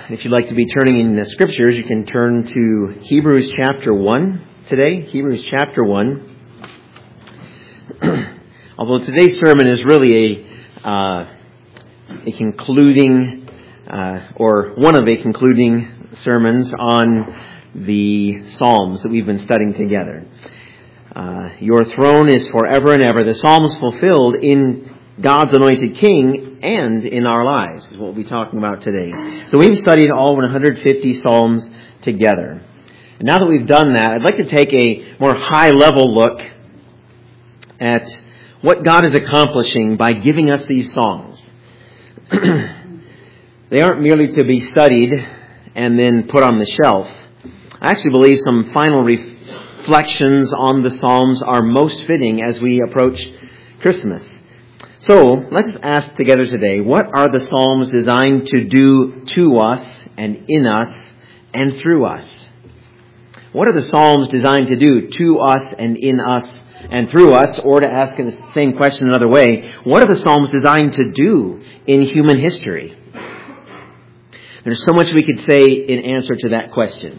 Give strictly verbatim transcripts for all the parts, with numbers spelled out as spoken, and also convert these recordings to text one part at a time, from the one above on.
If you'd like to be turning in the scriptures, you can turn to Hebrews chapter one today. Hebrews chapter one. Although today's sermon is really a uh, a concluding, uh, or one of a concluding sermons on the Psalms that we've been studying together. Uh, your throne is forever and ever. The Psalms fulfilled in God's anointed King and in our lives is what we'll be talking about today. So we've studied all one hundred fifty Psalms together. And now that we've done that, I'd like to take a more high-level look at what God is accomplishing by giving us these songs. They aren't merely to be studied and then put on the shelf. I actually believe some final reflections on the Psalms are most fitting as we approach Christmas. So, let's ask together today, what are the Psalms designed to do to us and in us and through us? What are the Psalms designed to do to us and in us and through us? Or to ask the same question another way, what are the Psalms designed to do in human history? There's so much we could say in answer to that question.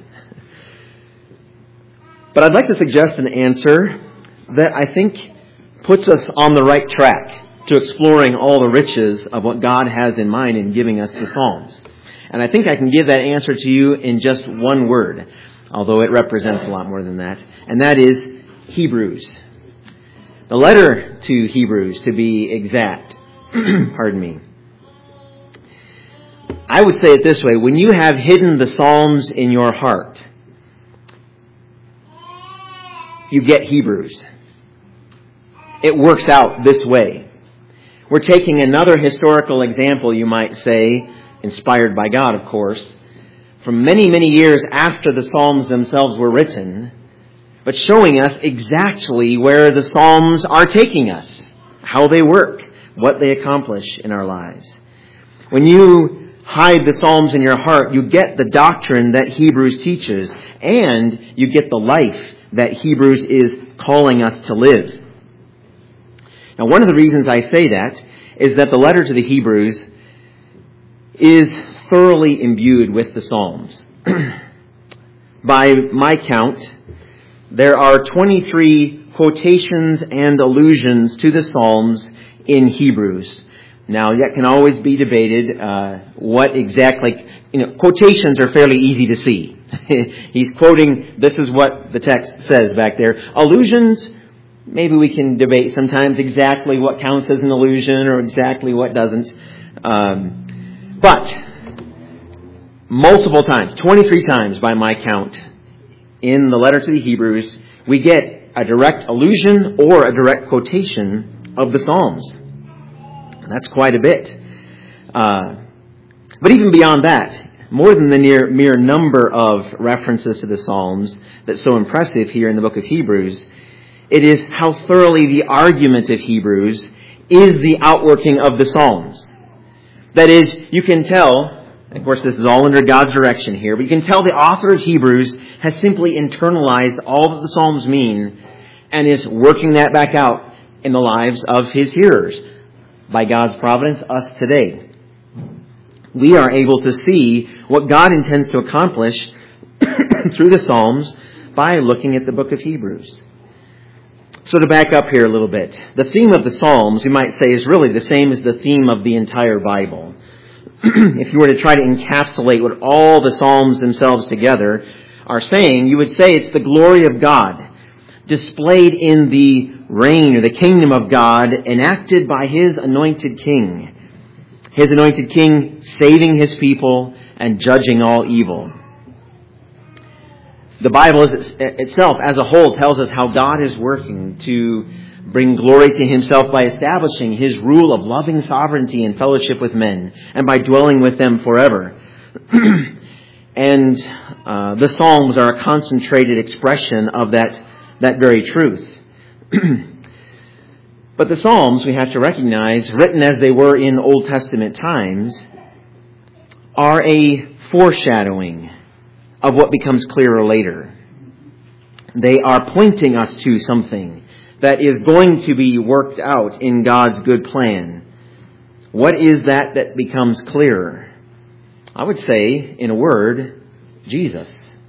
But I'd like to suggest an answer that I think puts us on the right track to exploring all the riches of what God has in mind in giving us the Psalms. And I think I can give that answer to you in just one word, although it represents a lot more than that, and that is Hebrews. The letter to Hebrews, to be exact. Pardon me. I would say it this way, when you have hidden the Psalms in your heart, you get Hebrews. It works out this way. We're taking another historical example, you might say, inspired by God, of course, from many, many years after the Psalms themselves were written, but showing us exactly where the Psalms are taking us, how they work, what they accomplish in our lives. When you hide the Psalms in your heart, you get the doctrine that Hebrews teaches, and you get the life that Hebrews is calling us to live. Now, one of the reasons I say that is that the letter to the Hebrews is thoroughly imbued with the Psalms. By my count, there are twenty-three quotations and allusions to the Psalms in Hebrews. Now, that can always be debated, uh, what exactly, you know, quotations are fairly easy to see. He's quoting, this is what the text says back there. Allusions, maybe we can debate sometimes exactly what counts as an allusion or exactly what doesn't. Um, but multiple times, twenty-three times by my count, in the letter to the Hebrews, we get a direct allusion or a direct quotation of the Psalms. That's quite a bit. Uh, but even beyond that, more than the mere, mere number of references to the Psalms that's so impressive here in the book of Hebrews, it is how thoroughly the argument of Hebrews is the outworking of the Psalms. That is, you can tell, of course this is all under God's direction here, but you can tell the author of Hebrews has simply internalized all that the Psalms mean and is working that back out in the lives of his hearers. By God's providence, us today. We are able to see what God intends to accomplish through the Psalms by looking at the book of Hebrews. So to back up here a little bit, the theme of the Psalms, you might say, is really the same as the theme of the entire Bible. If you were to try to encapsulate what all the Psalms themselves together are saying, you would say it's the glory of God, displayed in the reign or the kingdom of God, enacted by His anointed King. His anointed King saving His people and judging all evil. The Bible itself as a whole tells us how God is working to bring glory to Himself by establishing His rule of loving sovereignty and fellowship with men, and by dwelling with them forever. And uh, the Psalms are a concentrated expression of that, that very truth. But the Psalms, we have to recognize, written as they were in Old Testament times, are a foreshadowing of what becomes clearer later. They are pointing us to something that is going to be worked out in God's good plan. What is that that becomes clearer? I would say, in a word, Jesus.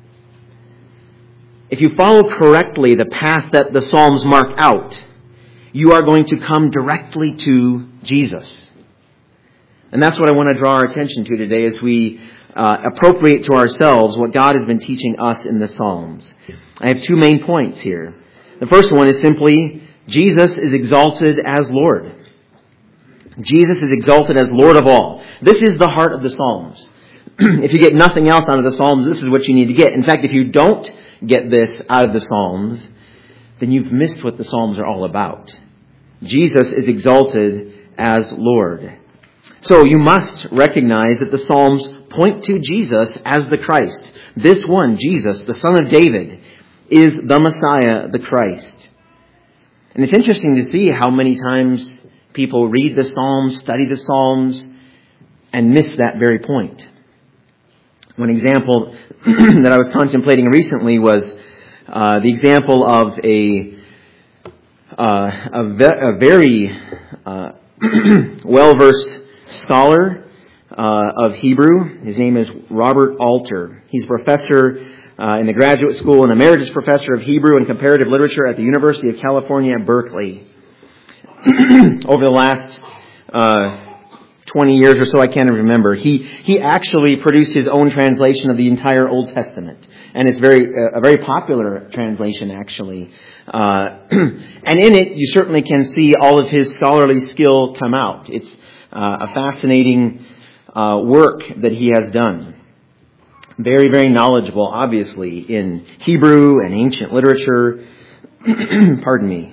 If you follow correctly the path that the Psalms mark out, you are going to come directly to Jesus. And that's what I want to draw our attention to today as we uh, appropriate to ourselves what God has been teaching us in the Psalms. I have two main points here. The first one is simply, Jesus is exalted as Lord. Jesus is exalted as Lord of all. This is the heart of the Psalms. If you get nothing else out of the Psalms, this is what you need to get. In fact, if you don't get this out of the Psalms, then you've missed what the Psalms are all about. Jesus is exalted as Lord. So you must recognize that the Psalms point to Jesus as the Christ. This one, Jesus, the Son of David, is the Messiah, the Christ. And it's interesting to see how many times people read the Psalms, study the Psalms, and miss that very point. One example that I was contemplating recently was uh, the example of a uh, a, ve- a very uh, well-versed scholar uh, of Hebrew. His name is Robert Alter. He's a professor uh, in the graduate school and emeritus professor of Hebrew and comparative literature at the University of California at Berkeley. Over the last uh, twenty years or so, I can't remember, he he actually produced his own translation of the entire Old Testament. And it's very a very popular translation, actually. Uh, and in it, you certainly can see all of his scholarly skill come out. It's uh, a fascinating uh, work that he has done. Very, very knowledgeable, obviously, in Hebrew and ancient literature. Pardon me.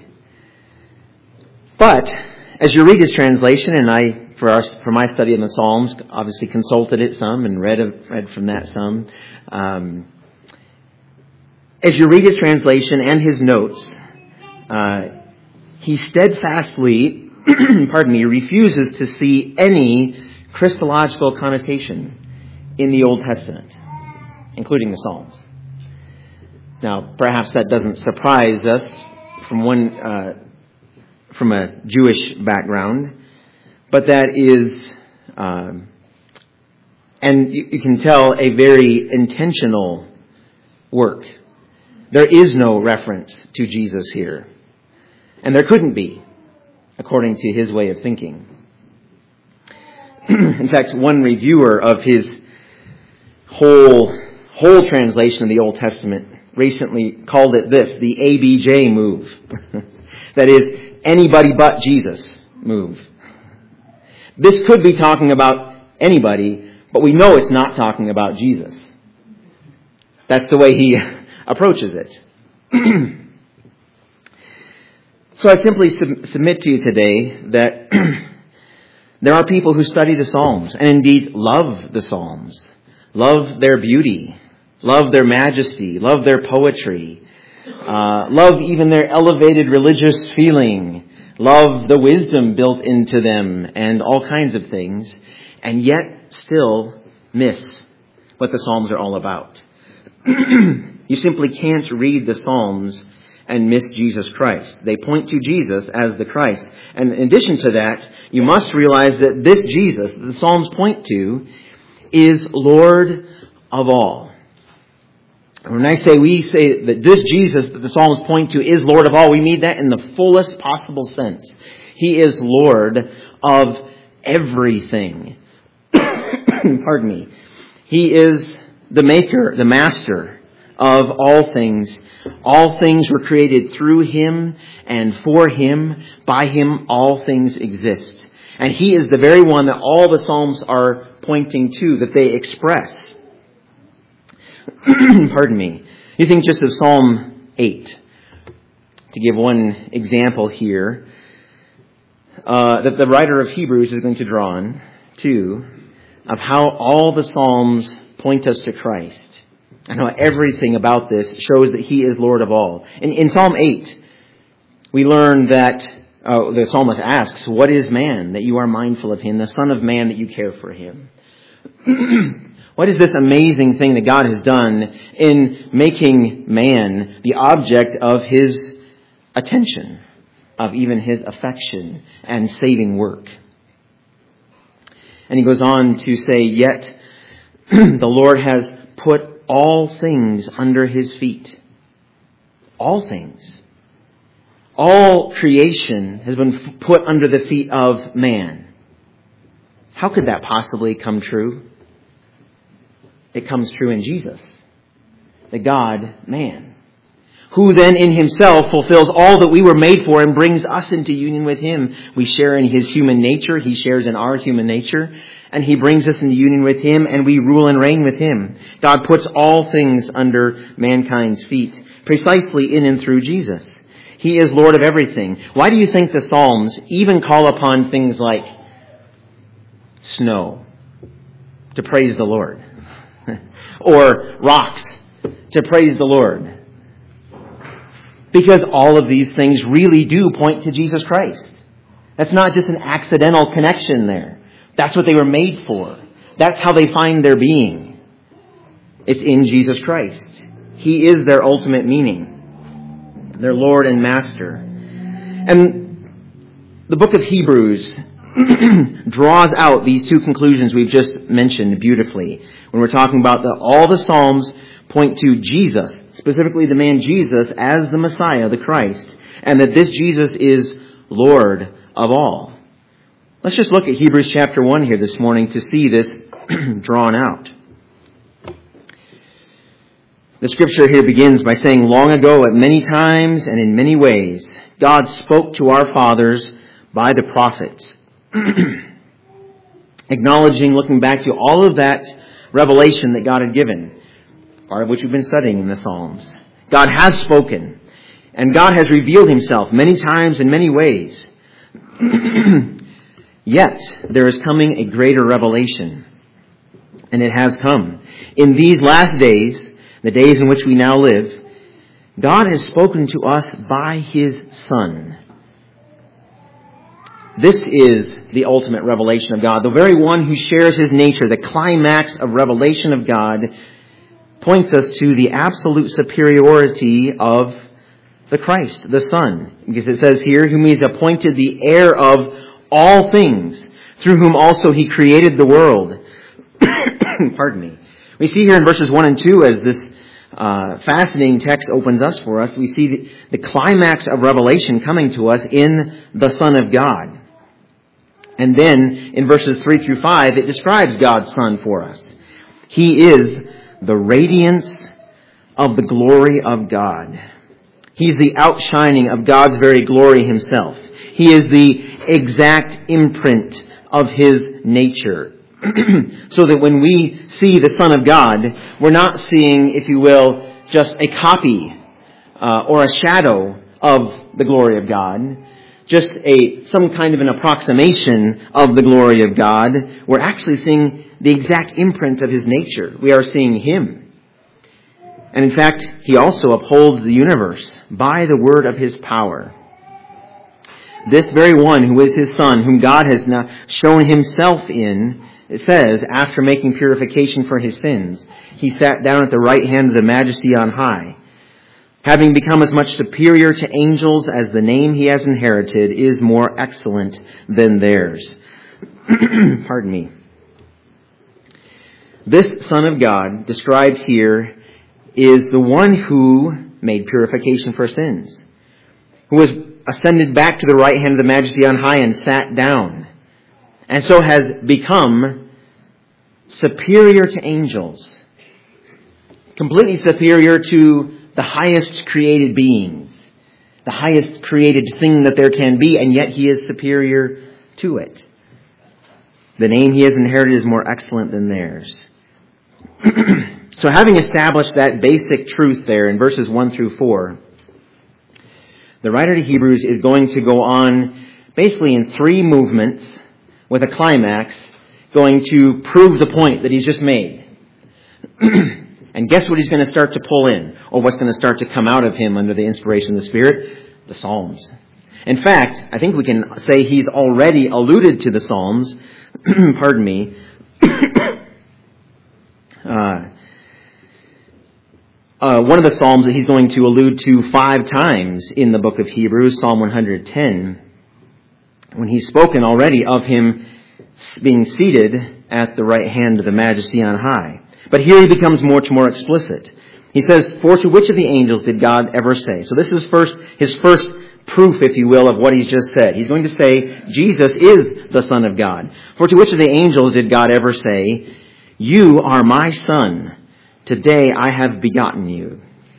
But as you read his translation, and I, for our, for my study of the Psalms, obviously consulted it some and read read from that some. Um, as you read his translation and his notes, uh, he steadfastly, pardon me, refuses to see any Christological connotation in the Old Testament, including the Psalms. Now, perhaps that doesn't surprise us from one. Uh, from a Jewish background, but that is, um, and you, you can tell, a very intentional work. There is no reference to Jesus here, and there couldn't be, according to his way of thinking. In fact, one reviewer of his whole whole translation of the Old Testament recently called it this, the A B J move. That is, anybody but Jesus move. This could be talking about anybody, but we know it's not talking about Jesus. That's the way he approaches it. So I simply sub- submit to you today that there are people who study the Psalms and indeed love the Psalms, love their beauty, love their majesty, love their poetry, Uh, love even their elevated religious feeling, love the wisdom built into them, and all kinds of things, and yet still miss what the Psalms are all about. You simply can't read the Psalms and miss Jesus Christ. They point to Jesus as the Christ. And in addition to that, you must realize that this Jesus that the Psalms point to is Lord of all. When I say we say that this Jesus that the Psalms point to is Lord of all, we mean that in the fullest possible sense. He is Lord of everything. Pardon me. He is the maker, the master of all things. All things were created through him and for him. By him all things exist. And he is the very one that all the Psalms are pointing to, that they express. Pardon me. You think just of Psalm eight. To give one example here, uh, that the writer of Hebrews is going to draw on, too, of how all the Psalms point us to Christ. And how everything about this shows that he is Lord of all. In, in Psalm eight, we learn that uh, the psalmist asks, "What is man that you are mindful of him, the son of man that you care for him?" What is this amazing thing that God has done in making man the object of his attention, of even his affection and saving work? And he goes on to say, "Yet the Lord has put all things under his feet. All things. All creation has been put under the feet of man. How could that possibly come true? It comes true in Jesus, the God-man, who then in himself fulfills all that we were made for and brings us into union with him. We share in his human nature. He shares in our human nature. And he brings us into union with him, and we rule and reign with him. God puts all things under mankind's feet, precisely in and through Jesus. He is Lord of everything. Why do you think the Psalms even call upon things like snow to praise the Lord? Or rocks to praise the Lord? Because all of these things really do point to Jesus Christ. That's not just an accidental connection there. That's what they were made for. That's how they find their being. It's in Jesus Christ. He is their ultimate meaning. Their Lord and Master. And the book of Hebrews draws out these two conclusions we've just mentioned beautifully. When we're talking about the, all the Psalms point to Jesus, specifically the man Jesus as the Messiah, the Christ, and that this Jesus is Lord of all. Let's just look at Hebrews chapter one here this morning to see this drawn out. The scripture here begins by saying, long ago at many times and in many ways, God spoke to our fathers by the prophets. Acknowledging, looking back to all of that revelation that God had given, part of which we've been studying in the Psalms. God has spoken, and God has revealed himself many times in many ways. Yet, there is coming a greater revelation. And it has come. In these last days, the days in which we now live, God has spoken to us by his Son. This is the ultimate revelation of God. The very one who shares his nature, the climax of revelation of God, points us to the absolute superiority of the Christ, the Son. Because it says here, whom he has appointed the heir of all things, through whom also he created the world. Pardon me. We see here in verses one and two, as this uh, fascinating text opens us for us, we see the, the climax of revelation coming to us in the Son of God. And then in verses three through five, it describes God's Son for us. He is the radiance of the glory of God. He's the outshining of God's very glory himself. He is the exact imprint of his nature. So that when we see the Son of God, we're not seeing, if you will, just a copy uh, or a shadow of the glory of God, just a some kind of an approximation of the glory of God. We're actually seeing the exact imprint of his nature. We are seeing him. And in fact, he also upholds the universe by the word of his power. This very one who is his Son, whom God has now shown himself in, it says, after making purification for his sins, he sat down at the right hand of the Majesty on high. Having become as much superior to angels as the name he has inherited is more excellent than theirs. Pardon me. This Son of God, described here, is the one who made purification for sins, who was ascended back to the right hand of the Majesty on high and sat down, and so has become superior to angels, completely superior to the highest created beings, the highest created thing that there can be, and yet he is superior to it. The name he has inherited is more excellent than theirs. So having established that basic truth there in verses one through four, the writer to Hebrews is going to go on basically in three movements with a climax going to prove the point that he's just made. And guess what he's going to start to pull in, or what's going to start to come out of him under the inspiration of the Spirit? The Psalms. In fact, I think we can say he's already alluded to the Psalms. Pardon me. uh, Uh, one of the Psalms that he's going to allude to five times in the book of Hebrews, Psalm one hundred ten, when he's spoken already of him being seated at the right hand of the Majesty on high. But here he becomes much more explicit. He says, for to which of the angels did God ever say? So this is first his first proof, if you will, of what he's just said. He's going to say, Jesus is the Son of God. For to which of the angels did God ever say, you are my Son. Today I have begotten you.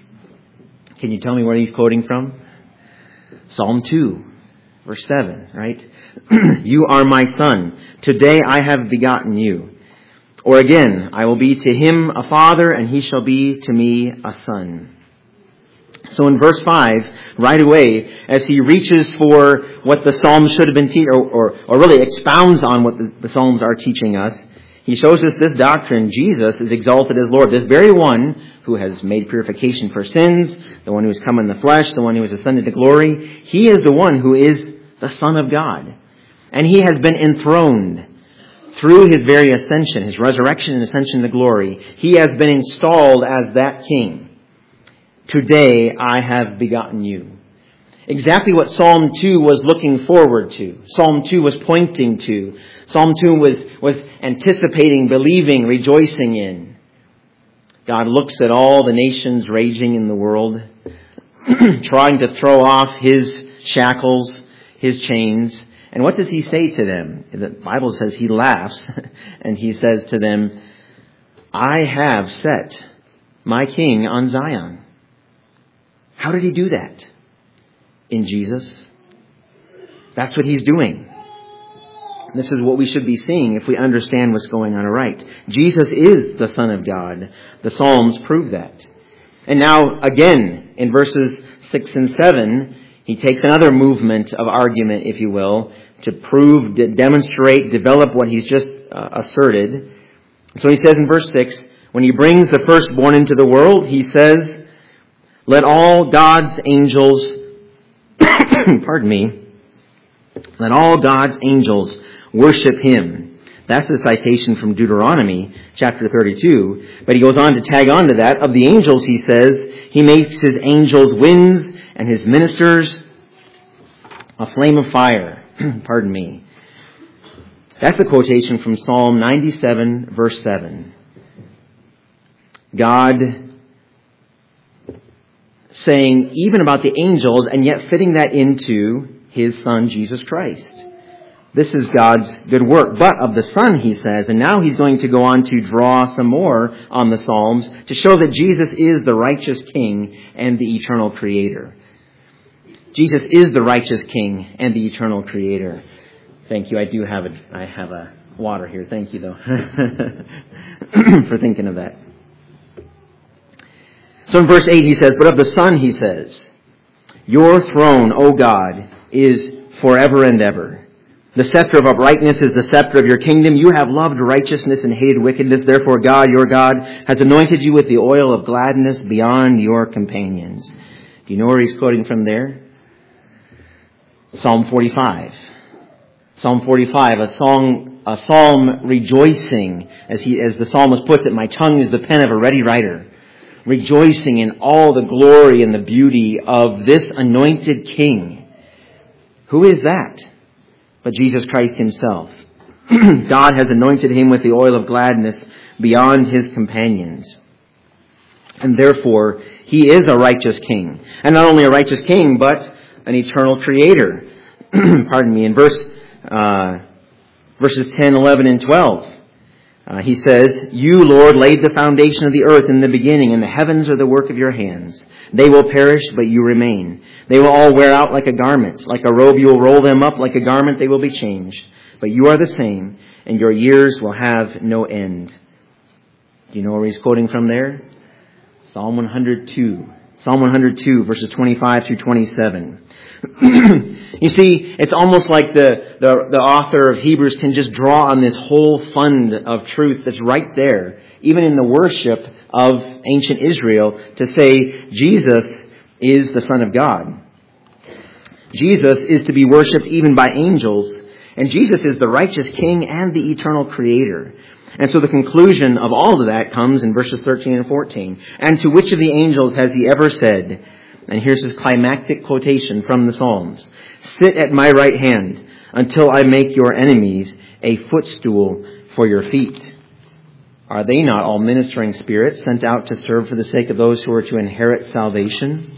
Can you tell me where he's quoting from? Psalm two, verse seven, right? You are my Son. Today I have begotten you. Or again, I will be to him a father, and he shall be to me a son. So in verse five, right away, as he reaches for what the Psalms should have been teaching, or, or, or really expounds on what the, the Psalms are teaching us, he shows us this doctrine: Jesus is exalted as Lord. This very one who has made purification for sins, the one who has come in the flesh, the one who has ascended to glory, he is the one who is the Son of God. And he has been enthroned through his very ascension, his resurrection and ascension to glory. He has been installed as that king. Today I have begotten you. Exactly what Psalm two was looking forward to. Psalm two was pointing to. Psalm two was, was anticipating, believing, rejoicing in. God looks at all the nations raging in the world, trying to throw off his shackles, his chains. And what does he say to them? The Bible says he laughs and he says to them, I have set my king on Zion. How did he do that? In Jesus. That's what he's doing. This is what we should be seeing if we understand what's going on aright. Jesus is the Son of God. The Psalms prove that. And now, again, in verses six and seven, he takes another movement of argument, if you will, to prove, to demonstrate, develop what he's just uh, asserted. So he says in verse six, when he brings the firstborn into the world, he says, let all God's angels, pardon me, let all God's angels worship him. That's the citation from Deuteronomy chapter thirty-two. But he goes on to tag on to that. Of the angels, he says, he makes his angels winds and his ministers a flame of fire. Pardon me. That's the quotation from Psalm ninety-seven, verse seven. God saying even about the angels, and yet fitting that into his Son, Jesus Christ. This is God's good work. But of the Son, he says, and now he's going to go on to draw some more on the Psalms to show that Jesus is the righteous King and the eternal Creator. Jesus is the righteous King and the eternal Creator. Thank you. I do have a, I have a water here. Thank you, though, for thinking of that. So in verse eight he says, but of the Son he says, your throne, O God, is forever and ever. The scepter of uprightness is the scepter of your kingdom. You have loved righteousness and hated wickedness. Therefore God, your God, has anointed you with the oil of gladness beyond your companions. Do you know where he's quoting from there? Psalm forty-five. Psalm forty-five, a song, a psalm rejoicing, as he, as the psalmist puts it, my tongue is the pen of a ready writer. Rejoicing in all the glory and the beauty of this anointed King. Who is that? But Jesus Christ himself. God has anointed him with the oil of gladness beyond his companions. And therefore, he is a righteous King. And not only a righteous King, but an eternal Creator. Pardon me. In verse uh, verses ten, eleven, and twelve. Uh, he says, you, Lord, laid the foundation of the earth in the beginning, and the heavens are the work of your hands. They will perish, but you remain. They will all wear out like a garment. Like a robe, you will roll them up. Like a garment, they will be changed. But you are the same, and your years will have no end. Do you know where he's quoting from there? Psalm one hundred two. Psalm one hundred two, verses twenty-five through twenty-seven. You see, it's almost like the, the, the author of Hebrews can just draw on this whole fund of truth that's right there, even in the worship of ancient Israel, to say Jesus is the Son of God. Jesus is to be worshipped even by angels, and Jesus is the righteous King and the eternal Creator. And so the conclusion of all of that comes in verses thirteen and fourteen. And to which of the angels has he ever said, and here's his climactic quotation from the Psalms, sit at my right hand until I make your enemies a footstool for your feet. Are they not all ministering spirits sent out to serve for the sake of those who are to inherit salvation?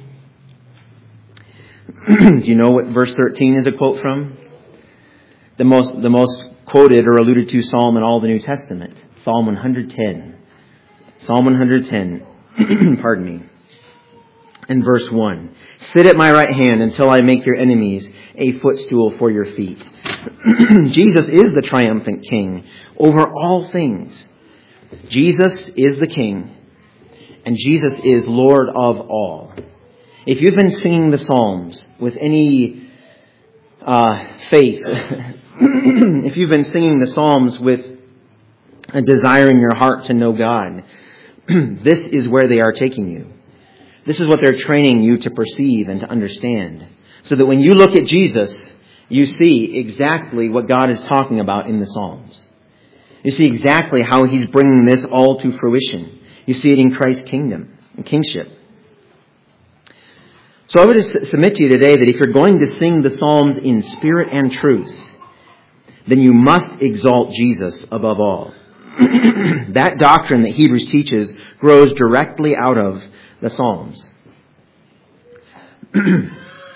Do you know what verse thirteen is a quote from? The most, the most quoted or alluded to psalm in all the New Testament. Psalm one hundred ten. Psalm one hundred ten. Pardon me. In verse one. Sit at my right hand until I make your enemies a footstool for your feet. Jesus is the triumphant King over all things. Jesus is the King, and Jesus is Lord of all. If you've been singing the Psalms with any uh, faith, if you've been singing the Psalms with a desire in your heart to know God, this is where they are taking you. This is what they're training you to perceive and to understand. So that when you look at Jesus, you see exactly what God is talking about in the Psalms. You see exactly how He's bringing this all to fruition. You see it in Christ's kingdom and kingship. So I would submit to you today that if you're going to sing the Psalms in spirit and truth, then you must exalt Jesus above all. That doctrine that Hebrews teaches grows directly out of the Psalms. But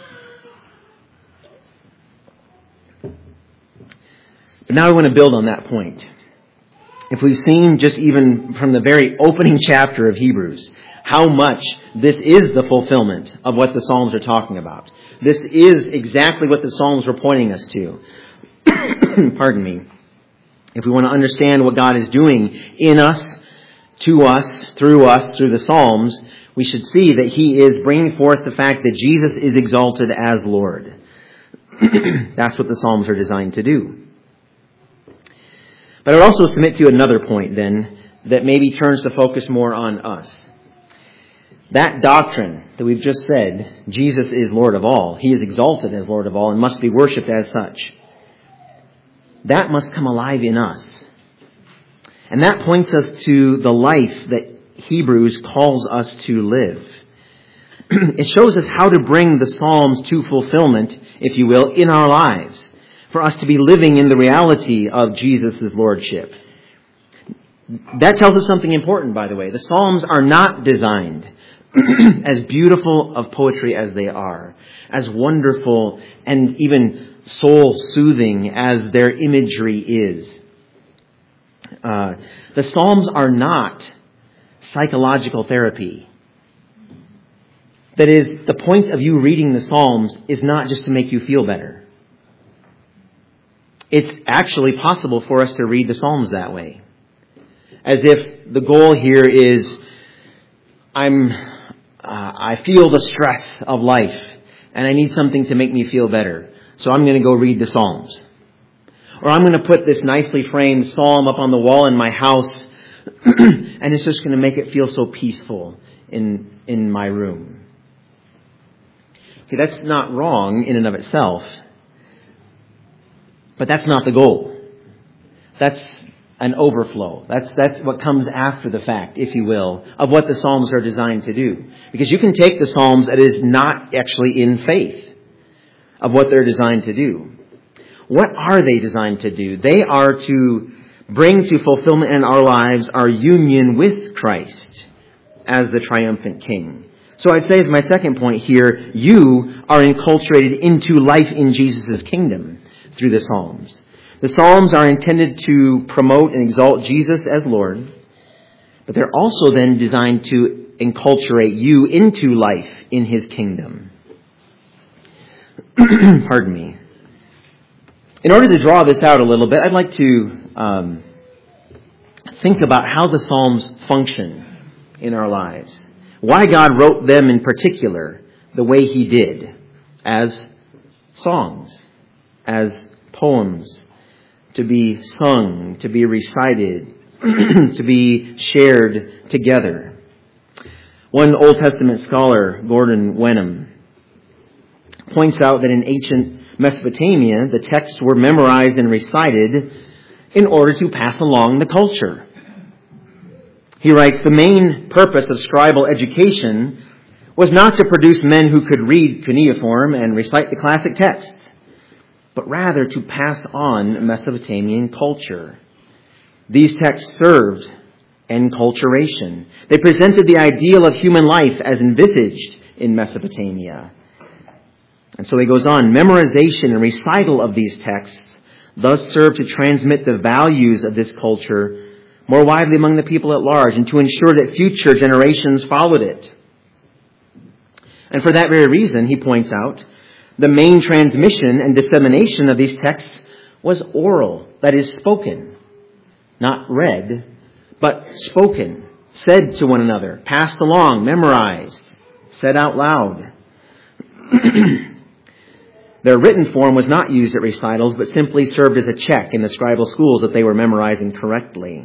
now I want to build on that point. If we've seen just even from the very opening chapter of Hebrews, how much this is the fulfillment of what the Psalms are talking about. This is exactly what the Psalms were pointing us to. Pardon me. If we want to understand what God is doing in us, to us, through us, through the Psalms, we should see that He is bringing forth the fact that Jesus is exalted as Lord. That's what the Psalms are designed to do. But I would also submit to you another point then that maybe turns the focus more on us. That doctrine that we've just said, Jesus is Lord of all. He is exalted as Lord of all and must be worshipped as such. That must come alive in us. And that points us to the life that Hebrews calls us to live. It shows us how to bring the Psalms to fulfillment, if you will, in our lives. For us to be living in the reality of Jesus' Lordship. That tells us something important, by the way. The Psalms are not designed as beautiful of poetry as they are, as wonderful and even soul-soothing as their imagery is. Uh, the Psalms are not psychological therapy. That is, the point of you reading the Psalms is not just to make you feel better. It's actually possible for us to read the Psalms that way. As if the goal here is, I'm, uh, I feel the stress of life and I need something to make me feel better. So I'm going to go read the Psalms. Or I'm going to put this nicely framed psalm up on the wall in my house and it's just going to make it feel so peaceful in, in my room. Okay, that's not wrong in and of itself. But that's not the goal. That's an overflow. That's that's what comes after the fact, if you will, of what the Psalms are designed to do. Because you can take the Psalms that is not actually in faith of what they're designed to do. What are they designed to do? They are to bring to fulfillment in our lives our union with Christ as the triumphant King. So I'd say as my second point here, you are enculturated into life in Jesus' kingdom through the Psalms. The Psalms are intended to promote and exalt Jesus as Lord, but they're also then designed to enculturate you into life in His kingdom. Pardon me. In order to draw this out a little bit, I'd like to um, think about how the Psalms function in our lives. Why God wrote them in particular the way He did, as songs, as poems, to be sung, to be recited, to be shared together. One Old Testament scholar, Gordon Wenham, points out that in ancient Mesopotamia, the texts were memorized and recited in order to pass along the culture. He writes, the main purpose of scribal education was not to produce men who could read cuneiform and recite the classic texts, but rather to pass on Mesopotamian culture. These texts served enculturation. They presented the ideal of human life as envisaged in Mesopotamia. And so he goes on, memorization and recital of these texts thus serve to transmit the values of this culture more widely among the people at large and to ensure that future generations followed it. And for that very reason, he points out, the main transmission and dissemination of these texts was oral, that is, spoken, not read, but spoken, said to one another, passed along, memorized, said out loud. Their written form was not used at recitals, but simply served as a check in the scribal schools that they were memorizing correctly.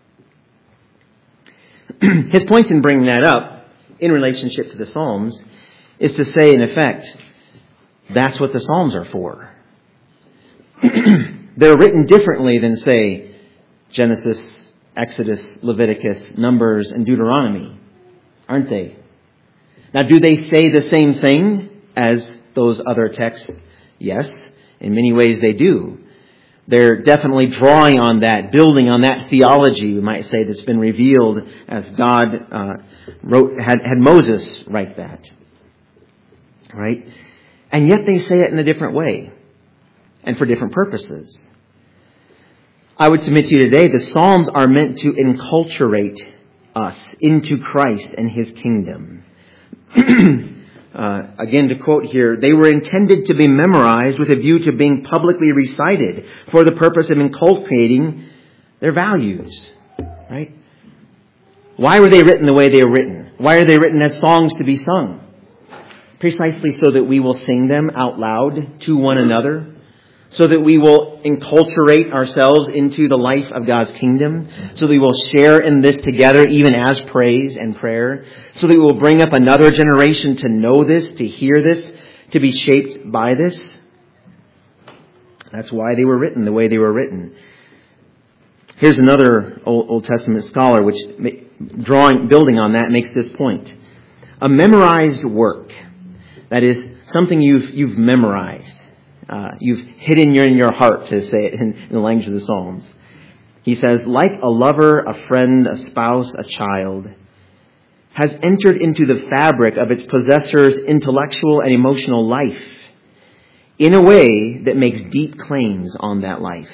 His point in bringing that up in relationship to the Psalms is to say, in effect, that's what the Psalms are for. They're written differently than, say, Genesis, Exodus, Leviticus, Numbers, and Deuteronomy, aren't they? Now, do they say the same thing as those other texts? Yes, in many ways they do. They're definitely drawing on that, building on that theology, we might say, that's been revealed as God uh, wrote, had, had Moses write that. Right? And yet they say it in a different way and for different purposes. I would submit to you today, the Psalms are meant to enculturate us into Christ and His kingdom. uh, again, to quote here, they were intended to be memorized with a view to being publicly recited for the purpose of inculcating their values. Right? Why were they written the way they were written? Why are they written as songs to be sung? Precisely so that we will sing them out loud to one another, so that we will enculturate ourselves into the life of God's kingdom, so that we will share in this together even as praise and prayer, so that we will bring up another generation to know this, to hear this, to be shaped by this. That's why they were written the way they were written. Here's another Old, Old Testament scholar which, drawing, building on that, makes this point. A memorized work, that is, something you've you've memorized, uh, you've hidden in your heart, to say it in, in the language of the Psalms. He says, like a lover, a friend, a spouse, a child, has entered into the fabric of its possessor's intellectual and emotional life in a way that makes deep claims on that life.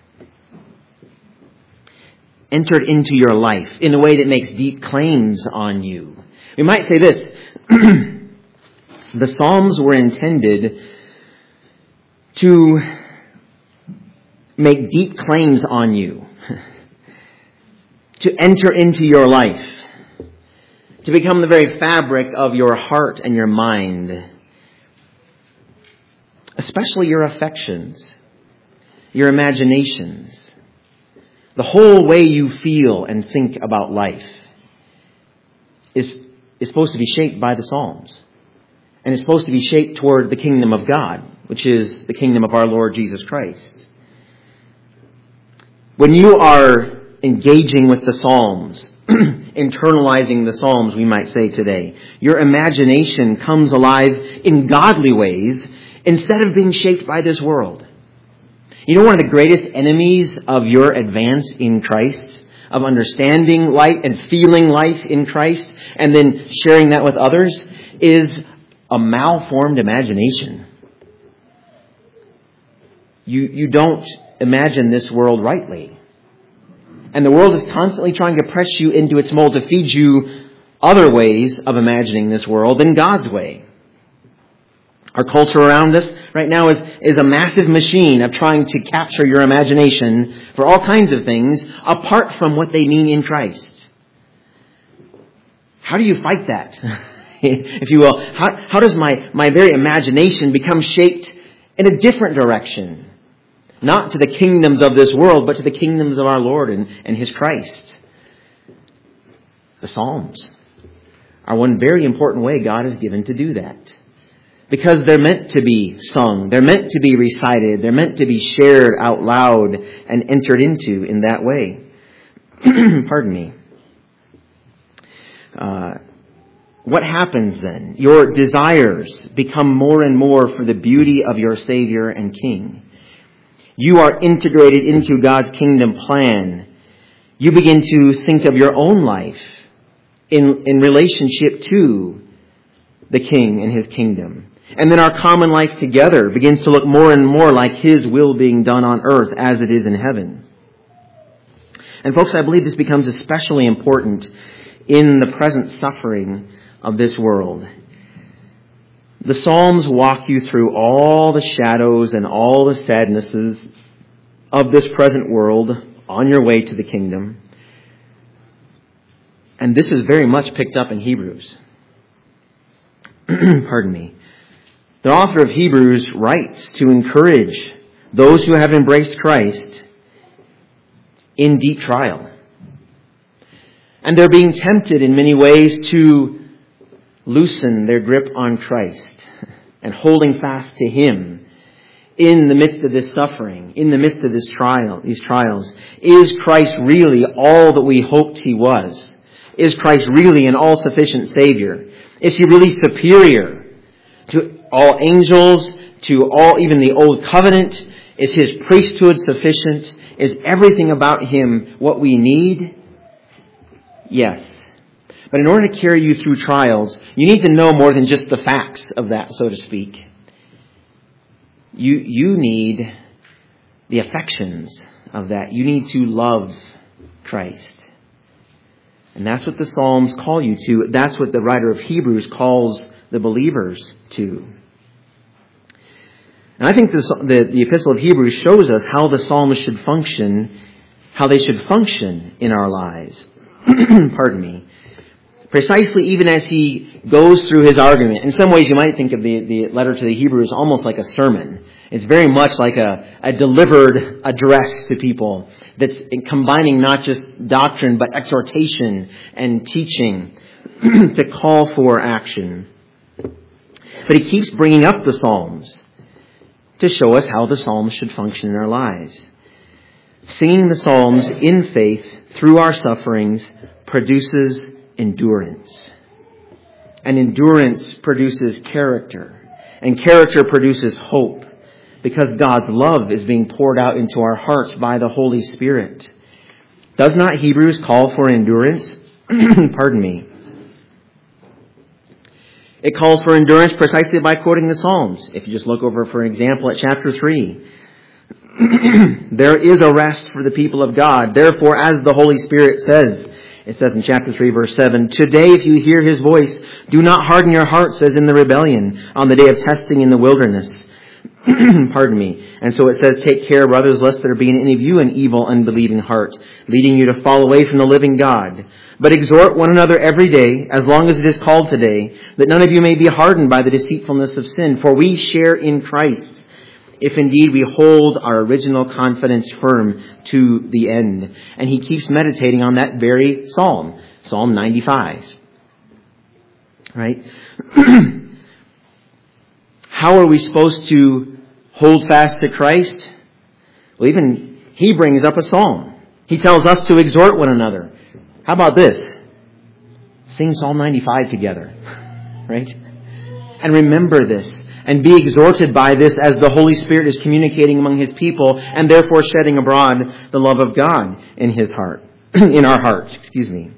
Entered into your life in a way that makes deep claims on you. We might say this. The Psalms were intended to make deep claims on you, to enter into your life, to become the very fabric of your heart and your mind, especially your affections, your imaginations, the whole way you feel and think about life is, is supposed to be shaped by the Psalms. And it's supposed to be shaped toward the kingdom of God, which is the kingdom of our Lord Jesus Christ. When you are engaging with the Psalms, internalizing the Psalms, we might say today, your imagination comes alive in godly ways instead of being shaped by this world. You know, one of the greatest enemies of your advance in Christ, of understanding life and feeling life in Christ, and then sharing that with others, is a malformed imagination. You, you don't imagine this world rightly. And the world is constantly trying to press you into its mold to feed you other ways of imagining this world than God's way. Our culture around us right now is, is a massive machine of trying to capture your imagination for all kinds of things apart from what they mean in Christ. How do you fight that? If you will, how, how does my, my very imagination become shaped in a different direction? Not to the kingdoms of this world, but to the kingdoms of our Lord and, and His Christ. The Psalms are one very important way God has given to do that. Because they're meant to be sung. They're meant to be recited. They're meant to be shared out loud and entered into in that way. Pardon me. Uh, what happens then? Your desires become more and more for the beauty of your Savior and King. You are integrated into God's kingdom plan. you begin to think of your own life in, in relationship to the King and His kingdom. And then our common life together begins to look more and more like His will being done on earth as it is in heaven. And folks, I believe this becomes especially important in the present suffering of this world. The Psalms walk you through all the shadows and all the sadnesses of this present world on your way to the kingdom. And this is very much picked up in Hebrews. Pardon me. The author of Hebrews writes to encourage those who have embraced Christ in deep trial. And they're being tempted in many ways to loosen their grip on Christ and holding fast to Him in the midst of this suffering, in the midst of this trial, these trials. Is Christ really all that we hoped He was? Is Christ really an all-sufficient Savior? Is He really superior to all angels, to all, even the old covenant? Is His priesthood sufficient? Is everything about Him what we need? Yes. But in order to carry you through trials, you need to know more than just the facts of that, so to speak. You, you need the affections of that. You need to love Christ. And that's what the Psalms call you to. That's what the writer of Hebrews calls the believers to. And I think this, the, the Epistle of Hebrews shows us how the Psalms should function, how they should function in our lives. Pardon me. Precisely even as he goes through his argument. In some ways you might think of the, the letter to the Hebrews almost like a sermon. It's very much like a, a delivered address to people that's combining not just doctrine but exhortation and teaching to call for action. But he keeps bringing up the Psalms to show us how the Psalms should function in our lives. Singing the Psalms in faith through our sufferings produces endurance. And endurance produces character. And character produces hope. Because God's love is being poured out into our hearts by the Holy Spirit. Does not Hebrews call for endurance? Pardon me. It calls for endurance precisely by quoting the Psalms. If you just look over, for example, at chapter three. There is a rest for the people of God. Therefore, as the Holy Spirit says, it says in chapter three, verse seven, today if you hear His voice, do not harden your hearts as in the rebellion on the day of testing in the wilderness. Pardon me. And so it says, take care, brothers, lest there be in any of you an evil, unbelieving heart, leading you to fall away from the living God. But exhort one another every day, as long as it is called today, that none of you may be hardened by the deceitfulness of sin. For we share in Christ, if indeed we hold our original confidence firm to the end. And he keeps meditating on that very psalm, Psalm ninety-five. Right? How are we supposed to hold fast to Christ? Well, even he brings up a psalm. He tells us to exhort one another. How about this? Sing Psalm ninety-five together. Right? And remember this. And be exhorted by this as the Holy Spirit is communicating among His people and therefore shedding abroad the love of God in His heart. In our hearts, excuse me.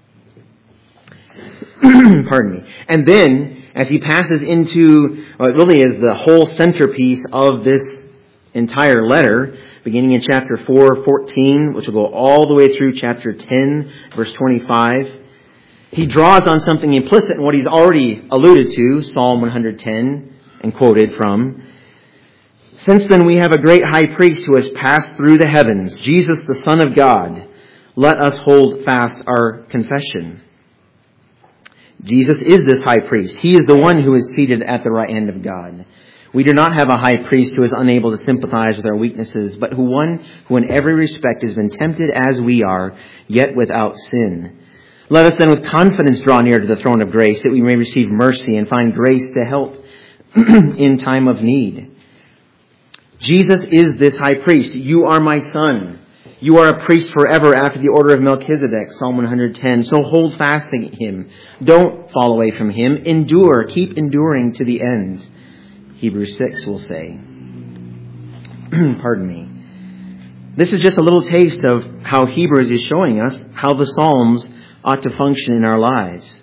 Pardon me. And then, as he passes into what really is the whole centerpiece of this entire letter, beginning in chapter four, fourteen, which will go all the way through chapter ten, verse twenty-five, he draws on something implicit in what he's already alluded to, Psalm one ten, and quoted from. Since then we have a great high priest who has passed through the heavens, Jesus the Son of God. Let us hold fast our confession. Jesus is this high priest. He is the one who is seated at the right hand of God. We do not have a high priest who is unable to sympathize with our weaknesses, but who one who in every respect has been tempted as we are, yet without sin. Let us then with confidence draw near to the throne of grace, that we may receive mercy and find grace to help in time of need. Jesus is this high priest. You are my son. You are a priest forever after the order of Melchizedek, Psalm one ten. So hold fast to Him. Don't fall away from Him. Endure. Keep enduring to the end. Hebrews six will say. Pardon me. This is just a little taste of how Hebrews is showing us how the Psalms ought to function in our lives.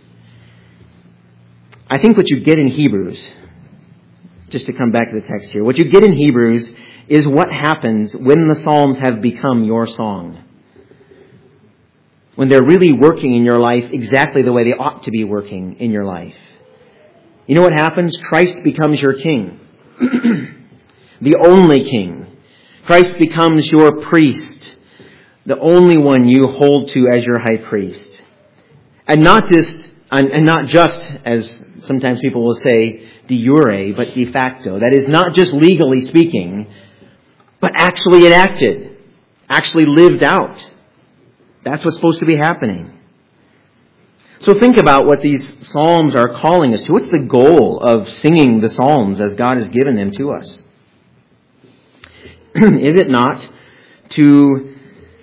I think what you get in Hebrews, just to come back to the text here, what you get in Hebrews is what happens when the Psalms have become your song. When they're really working in your life exactly the way they ought to be working in your life. You know what happens? Christ becomes your king. The only king. Christ becomes your priest. The only one you hold to as your high priest. And not just, and not just, as sometimes people will say, de jure, but de facto. That is not just legally speaking, but actually enacted. Actually lived out. That's what's supposed to be happening. So think about what these Psalms are calling us to. What's the goal of singing the Psalms as God has given them to us? Is it not to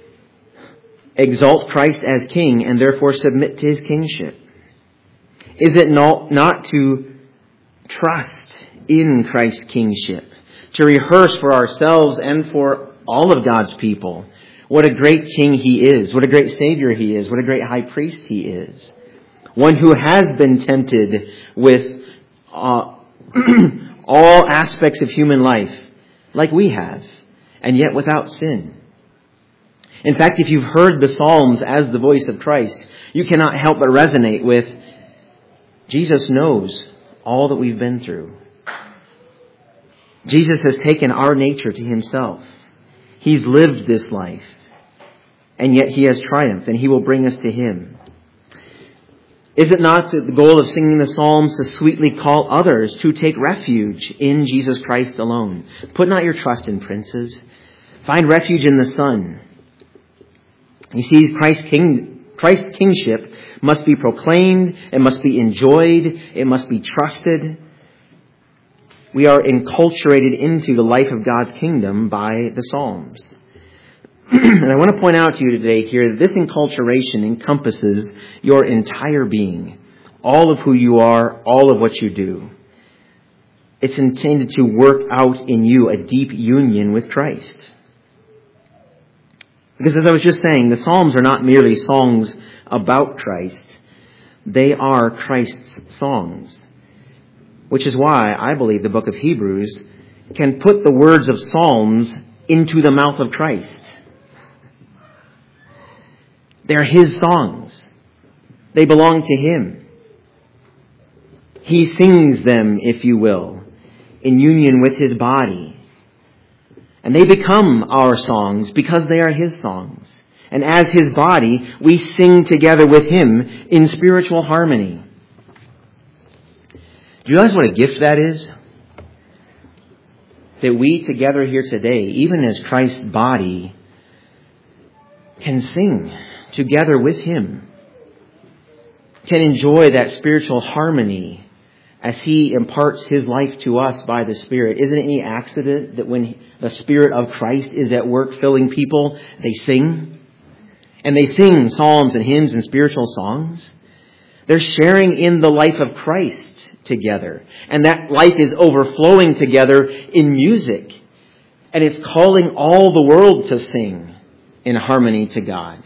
exalt Christ as King and therefore submit to His kingship? Is it not, not to trust in Christ's kingship? To rehearse for ourselves and for all of God's people what a great King He is, what a great Savior He is, what a great High Priest He is. One who has been tempted with uh, all aspects of human life, like we have, and yet without sin. In fact, if you've heard the Psalms as the voice of Christ, you cannot help but resonate with, Jesus knows all that we've been through. Jesus has taken our nature to Himself. He's lived this life. And yet He has triumphed, and He will bring us to Him. Is it not the goal of singing the Psalms to sweetly call others to take refuge in Jesus Christ alone? Put not your trust in princes. Find refuge in the Son. You see, Christ's, king, Christ's kingship must be proclaimed. It must be enjoyed. It must be trusted. We are enculturated into the life of God's kingdom by the Psalms. And I want to point out to you today here that this enculturation encompasses your entire being. All of who you are, all of what you do. It's intended to work out in you a deep union with Christ. Because as I was just saying, the Psalms are not merely songs about Christ. They are Christ's songs. Which is why I believe the book of Hebrews can put the words of Psalms into the mouth of Christ. They're His songs. They belong to Him. He sings them, if you will, in union with His body. And they become our songs because they are His songs. And as His body, we sing together with Him in spiritual harmony. Do you realize what a gift that is? That we together here today, even as Christ's body, can sing together with Him, can enjoy that spiritual harmony as He imparts His life to us by the Spirit. Isn't it any accident that when the Spirit of Christ is at work filling people, they sing? And they sing psalms and hymns and spiritual songs. They're sharing in the life of Christ together. And that life is overflowing together in music. And it's calling all the world to sing in harmony to God.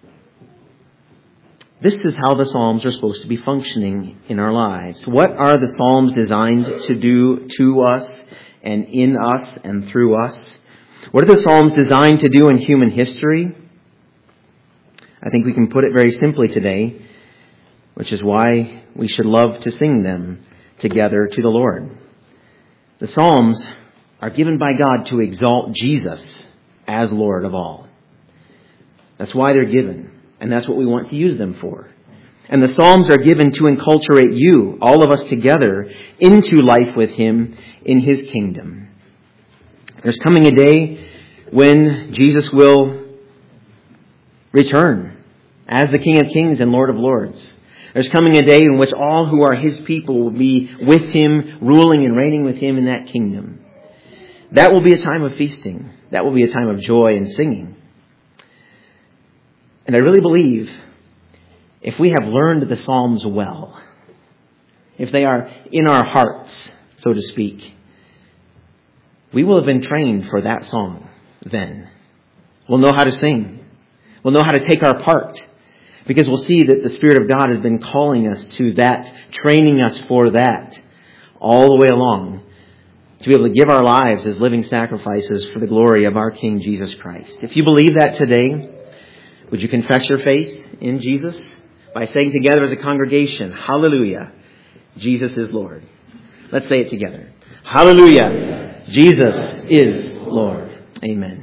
This is how the Psalms are supposed to be functioning in our lives. What are the Psalms designed to do to us and in us and through us? What are the Psalms designed to do in human history? I think we can put it very simply today, which is why we should love to sing them together to the Lord. The Psalms are given by God to exalt Jesus as Lord of all. That's why they're given. And that's what we want to use them for. And the Psalms are given to enculturate you, all of us together, into life with Him in His kingdom. There's coming a day when Jesus will return as the King of Kings and Lord of Lords. There's coming a day in which all who are His people will be with Him, ruling and reigning with Him in that kingdom. That will be a time of feasting. That will be a time of joy and singing. And I really believe if we have learned the Psalms well, if they are in our hearts, so to speak, we will have been trained for that song then. We'll know how to sing. We'll know how to take our part. Because we'll see that the Spirit of God has been calling us to that, training us for that all the way along, to be able to give our lives as living sacrifices for the glory of our King Jesus Christ. If you believe that today, would you confess your faith in Jesus by saying together as a congregation, hallelujah, Jesus is Lord. Let's say it together. Hallelujah, Jesus is Lord. Amen.